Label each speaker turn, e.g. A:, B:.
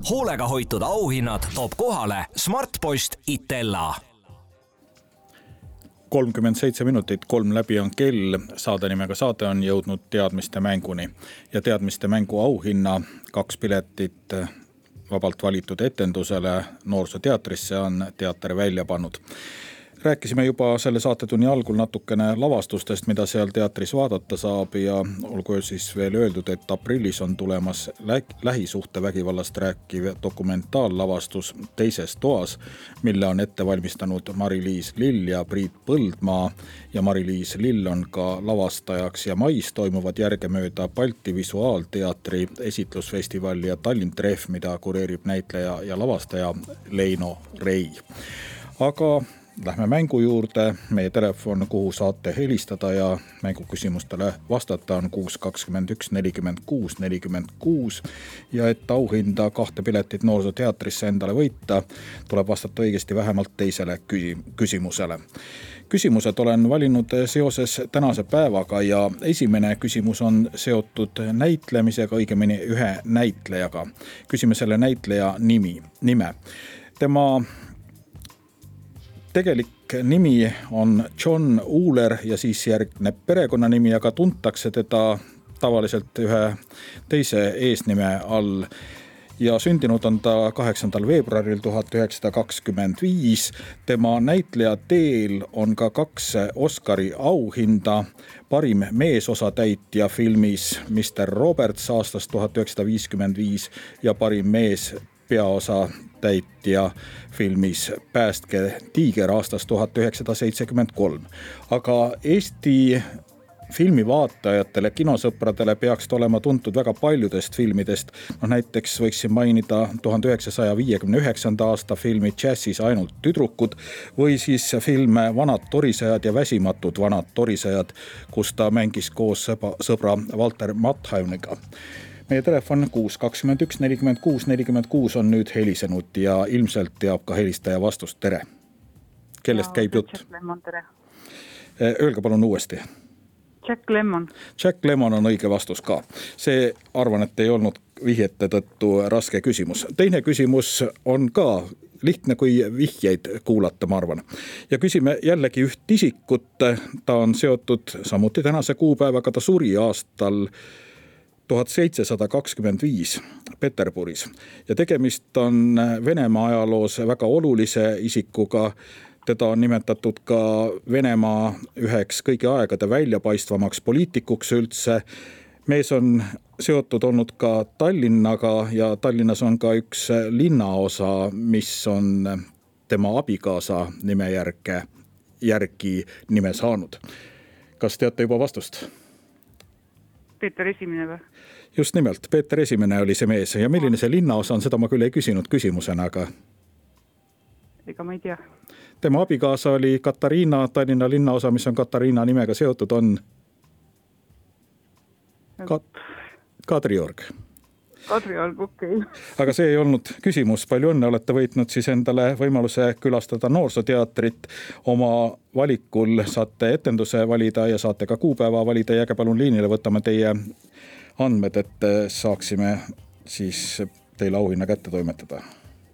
A: hoolega hoitud auhinnad toob kohale Smartpost Itella.
B: 37 minutit, 3 läbi on kell. Saade nimega Saade on jõudnud teadmiste mänguni. Ja teadmiste mängu auhinna 2 piletit vabalt valitud etendusele Noorsooteatrisse on teater välja pannud. Rääkisime juba selle saatetunni algul natukene lavastustest, mida seal teatris vaadata saab ja olgu siis veel öeldud, et aprillis on tulemas lähisuhtevägivallast rääkiv dokumentaallavastus Teises toas, mille on ette valmistanud Mari-Liis Lill ja Priit Põldmaa ja Mari-Liis Lill on ka lavastajaks ja mais toimuvad järgemööda Balti Visuaalteatri esitlusfestival ja Tallinn Tref, mida kureerib näitleja ja lavastaja Leino Rei. Aga lähme mängu juurde. Meie telefon, kuhu saate helistada ja mänguküsimustele vastata on 621 46 46 ja et auhinda 2 piletit Noorsooteatrisse endale võita, tuleb vastata õigesti vähemalt teisele küsimusele. Küsimused olen valinud seoses tänase päevaga ja esimene küsimus on seotud näitlemisega, õigemini ühe näitlejaga. Küsime selle näitleja nime. Tema tegelik nimi on John Uhler ja siis järgneb perekonnanimi, aga tuntakse teda tavaliselt ühe teise eesnime all. Ja sündinud on ta 8. veebruaril 1925. Tema näitleja teel on ka 2 Oscari auhinda. Parim meesosatäitja filmis Mr. Roberts aastast 1955 ja parim mees peaosa täitja filmis Päästke tiiger aastast 1973. Aga Eesti filmivaatajatele, kinosõpradele peaks olema tuntud väga paljudest filmidest. Näiteks võiksin mainida 1959. aasta filmi Jazzis ainult tüdrukud või siis filme Vanad torisejad ja väsimatud vanad torisejad, kus ta mängis koos sõbra Walter Matthäuniga. Meie telefon 621 46 46 on nüüd helisenud ja ilmselt teab ka helistaja vastust. Tere. Kellest käib jutt?
C: Jack Lemmon, tere.
B: Öelge palun uuesti.
C: Jack Lemmon.
B: Jack Lemmon on õige vastus ka. See arvan, et ei olnud vihjete tõttu raske küsimus. Teine küsimus on ka lihtne, kui vihjeid kuulata, ma arvan. Ja küsime jällegi üht isikut. Ta on seotud samuti tänase kuupäevaga, ta suri aastal 1725 Peterburis ja tegemist on Venemaa ajaloos väga olulise isikuga. Teda on nimetatud ka Venemaa üheks kõigi aegade väljapaistvamaks poliitikuks üldse. Mees on seotud olnud ka Tallinnaga ja Tallinnas on ka üks linnaosa, mis on tema abikaasa nime järgi nime saanud. Kas teate juba vastust?
C: Peeter Esimene või?
B: Just nimelt, Peeter Esimene oli see mees ja milline see linnaosa on, seda ma küll ei küsinud küsimusena, aga
C: ega ma ei tea.
B: Tema abikaasa oli Katariina, Tallinna linnaosa, mis on Katariina nimega seotud, on Kadriorg.
C: Kadriorg, okei.
B: Aga see ei olnud küsimus, palju õnne, olete võitnud siis endale võimaluse külastada Noorsooteatrit. Oma valikul saate etenduse valida ja saate ka kuupäeva valida. Jääge palun liinile, võtame teie andmed, et saaksime siis teile auhinna kätte toimetada.